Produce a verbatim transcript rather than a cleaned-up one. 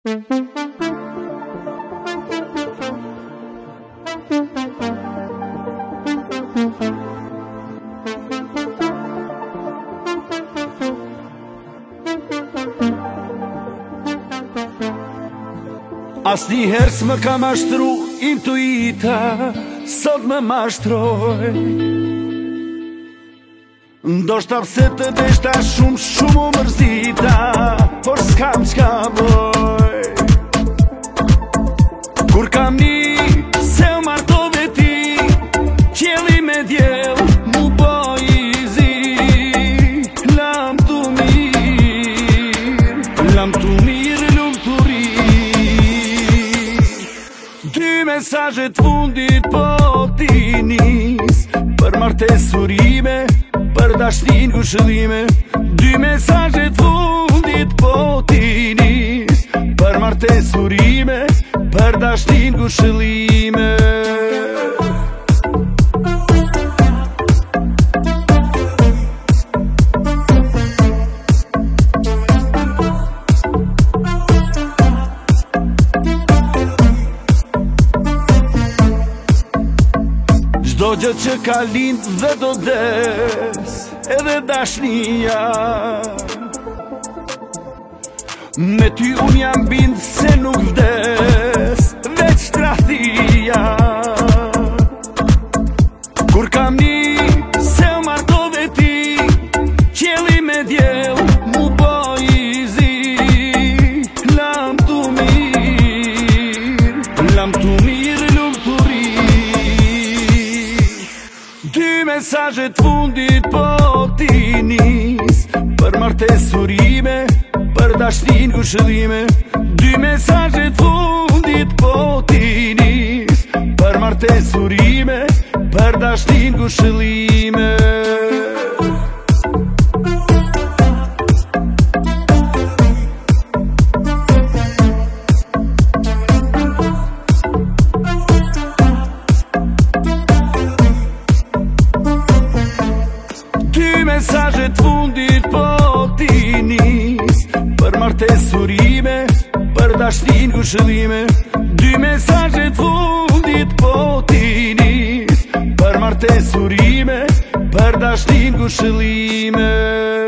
Asnjëherë s'më ka mashtru intuita, sot më mashtroj. Ndoshta pse të deshta shumë shumë u mërzita, por s'kam qka boj. Kur kam ni se u martove ti, qjeli me djel mu boj i zi. Lam tu mirë, lam tu mirë lumturi. Dy mesazhet fundit po ti nis, për martesurime, për dashnin ngushëllime. Dy mesazhet fundit po ti nis, për martesurime, për dashnin ngushëllime. Çdo gjë që ka lind dhe do des, edhe dashnia. Me ty unë jam bind se nuk vdes, veç tradhtia. Kur kam ni se u martove ti, qjeli me djel mu boj i zi. Lam tu mirë, lam tu mirë lumturi. Dy mesazhet fundit po ti nis, për martesurime, për dashnin ngushëllime. Dy mesazhet fundit po ti nis, për martesurime, për dashnin ngushëllime. Mesazhet fundit po ti nis, për martesurime, për dashnin ngushëllime. Dy mesazhet fundit po ti nis, për martesurime, për dashnin ngushëllime.